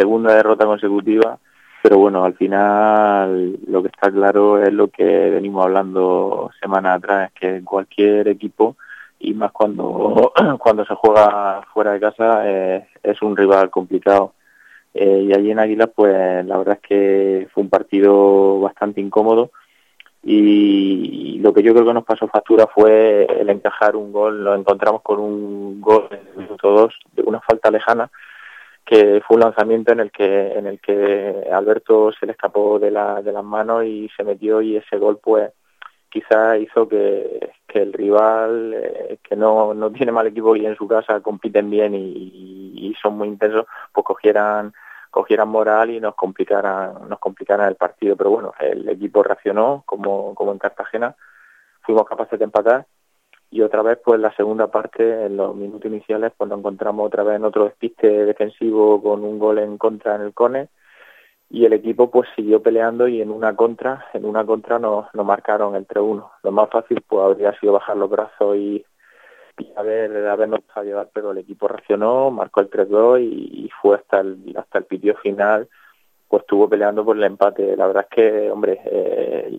segunda derrota consecutiva, pero bueno, al final lo que está claro es lo que venimos hablando semanas atrás, es que cualquier equipo, y más cuando cuando se juega fuera de casa, es un rival complicado. Y allí en Águilas, pues la verdad es que fue un partido bastante incómodo, y lo que yo creo que nos pasó factura fue el encajar un gol. Nos encontramos con un gol en el minuto 2 de una falta lejana, que fue un lanzamiento en el que Alberto se le escapó de las manos y se metió, y ese gol pues quizás hizo que el rival, que no tiene mal equipo y en su casa compiten bien y son muy intensos, pues cogieran moral y nos complicaran el partido. Pero bueno, el equipo reaccionó como en Cartagena, fuimos capaces de empatar, y otra vez pues la segunda parte, en los minutos iniciales, pues nos encontramos otra vez en otro despiste defensivo con un gol en contra en el córner, y el equipo pues siguió peleando, y en una contra nos marcaron el 3-1. Lo más fácil pues habría sido bajar los brazos y habernos dejado llevar, pero el equipo reaccionó, marcó el 3-2 y fue hasta el pitido final, pues estuvo peleando por el empate. La verdad es que, hombre,